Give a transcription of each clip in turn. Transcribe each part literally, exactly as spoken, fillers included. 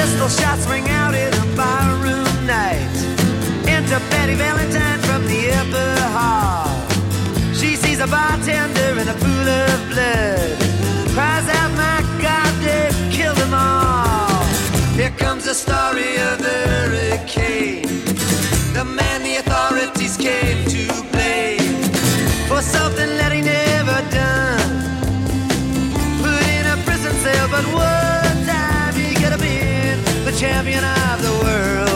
Pistol shots ring out in a barroom night. Enter Betty Valentine from the upper hall. She sees a bartender in a pool of blood. Cries out, my God, they've killed them all. Here comes the story of the hurricane, the man the authorities came to blame for something that he never done. Put in a prison cell, but one time he could have been the champion of the world.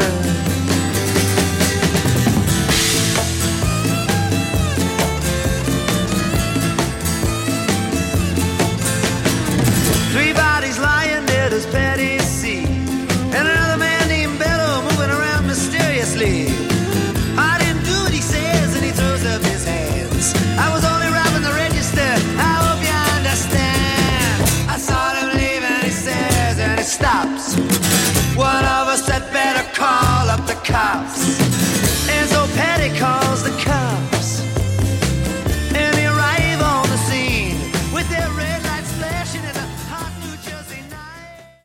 Three bodies lying dead as Patty C, and another man named Bello moving around mysteriously. I didn't do what he says, and he throws up his hands. I was only robbing the register, I hope you understand. I saw him leave and he says, and he stops. One of us had better call up the cops.